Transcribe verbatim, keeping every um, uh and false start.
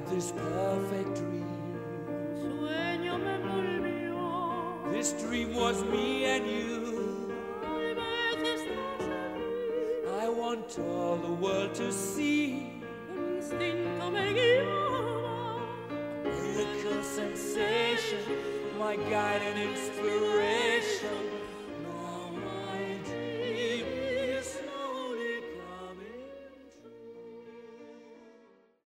this perfect dream. Sueño me envolvió. This dream was me and you. Tal vez estás aquí. I want all the world to see. Un instinto me guiaba. Miracle sensation, my guide and inspiration.